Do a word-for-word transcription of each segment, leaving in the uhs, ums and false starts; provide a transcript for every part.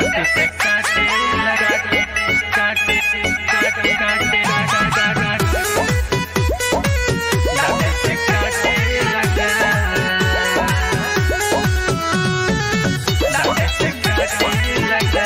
दांत से काटे लगा काटे काटे काटे दांत से काटे लगा दांत से काटे लगा।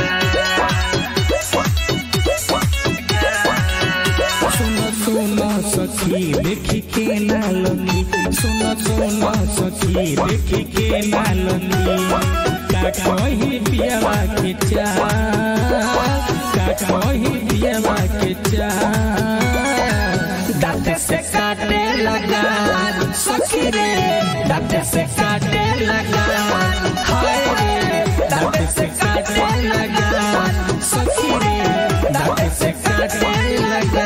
सुनो सुनो सखी देखी के नालनी, सुनो सुनो सखी देखी के नालनी, का कही पियवा के चाह, का कही पियवा के चाह। दांत से काटे लगा सखी रे, दांत से काटे लगा, हाय रे दांत से काटे लगा सखी रे, दांत से काटे लगा।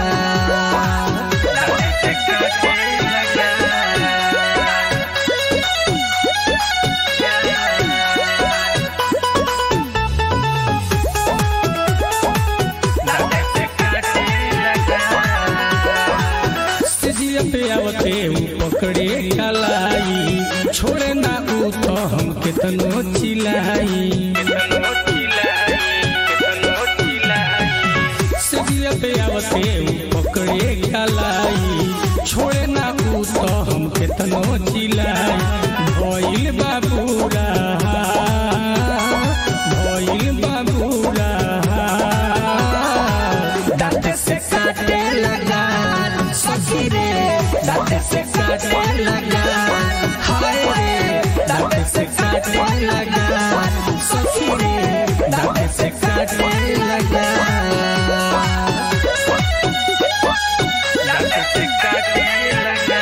पे आवते पकड़े कलाई, छोड़े ना ऊ तो हम कितनो चिल्लाई। सजिया पे आवते पकड़े कलाई, छोड़े ना ऊ तो हम कितनो चिल्लाई। भइल बाबूरा भइल बाबूरा, दांत से काटे लगा सखी रे, दांत से काटे लगा, हाय रे दांत से काटे लगा सखी रे, दांत से काटे लगा। दांत से काटे लगा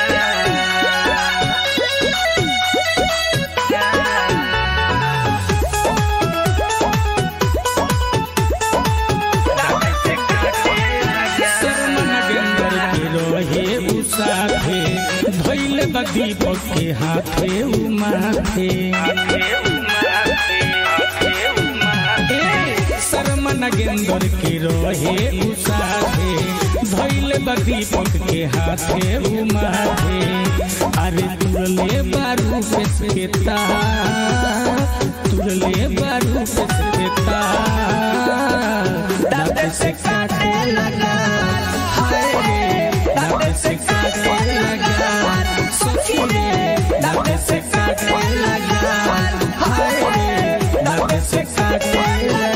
साथे धइल बा दीपक के हाथे उ माथे, शर्मा नागेंद्र के रहे उ साथे धइल बा दीपक के हाथे उ माथे। अरे तुरले बारू पेश के तार, तुरले बारू पेश के तार। दांत से काटे लगा, हाय रे दांत से काटे लगा सखी रे, दांत से काटे लगा, हाय रे दांत से काटे लगा।